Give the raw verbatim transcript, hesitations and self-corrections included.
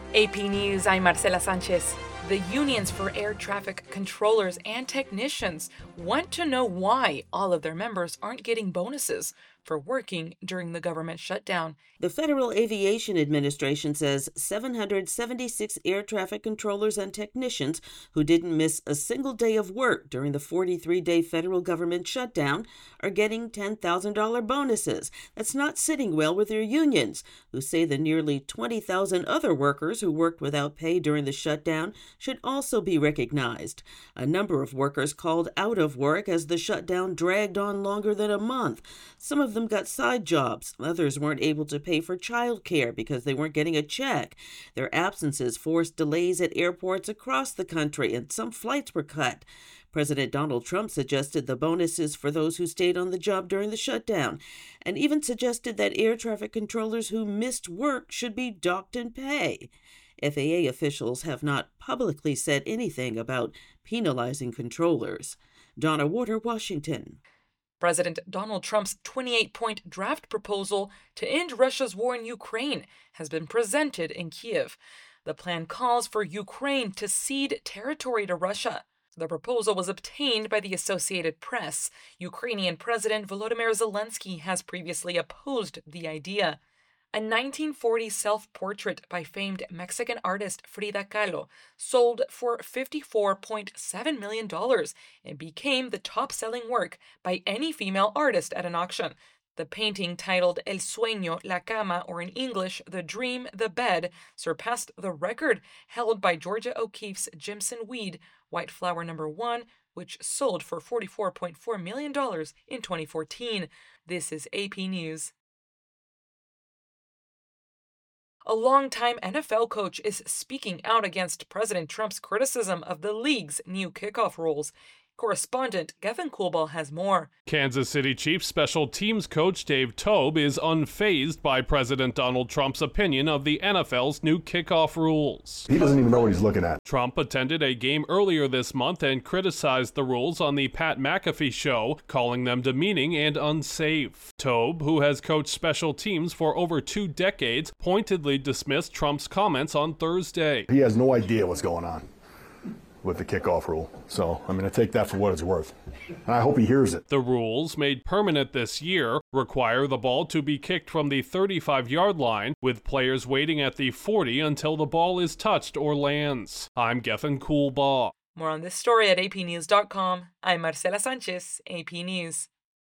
A P News, I'm Marcela Sanchez. The unions for air traffic controllers and technicians want to know why all of their members aren't getting bonuses for working during the government shutdown. The Federal Aviation Administration says seven hundred seventy-six air traffic controllers and technicians who didn't miss a single day of work during the forty-three day federal government shutdown are getting ten thousand dollars bonuses. That's not sitting well with their unions, who say the nearly twenty thousand other workers who worked without pay during the shutdown should also be recognized. A number of workers called out of work as the shutdown dragged on longer than a month. Some of them got side jobs. Others weren't able to pay for child care because they weren't getting a check. Their absences forced delays at airports across the country, and some flights were cut. President Donald Trump suggested the bonuses for those who stayed on the job during the shutdown, and even suggested that air traffic controllers who missed work should be docked in pay. F A A officials have not publicly said anything about penalizing controllers. Donna Warder, Washington. President Donald Trump's twenty-eight point draft proposal to end Russia's war in Ukraine has been presented in Kyiv. The plan calls for Ukraine to cede territory to Russia. The proposal was obtained by the Associated Press. Ukrainian President Volodymyr Zelensky has previously opposed the idea. A nineteen forty self-portrait by famed Mexican artist Frida Kahlo sold for fifty-four point seven million dollars and became the top-selling work by any female artist at an auction. The painting, titled El Sueño, La Cama, or in English, The Dream, The Bed, surpassed the record held by Georgia O'Keeffe's Jimson Weed, White Flower Number One, which sold for forty-four point four million dollars in twenty fourteen. This is A P News. A longtime N F L coach is speaking out against President Trump's criticism of the league's new kickoff rules. Correspondent Gethin Coolbaugh has more. Kansas City Chiefs special teams coach Dave Toub is unfazed by President Donald Trump's opinion of the N F L's new kickoff rules. He doesn't even know what he's looking at. Trump attended a game earlier this month and criticized the rules on the Pat McAfee show, calling them demeaning and unsafe. Toub, who has coached special teams for over two decades, pointedly dismissed Trump's comments on Thursday. He has no idea what's going on with the kickoff rule. So I'm going to take that for what it's worth. And I hope he hears it. The rules, made permanent this year, require the ball to be kicked from the thirty-five yard line, with players waiting at the forty until the ball is touched or lands. I'm Gethin Coolbaugh. More on this story at A P news dot com. I'm Marcela Sanchez, A P News.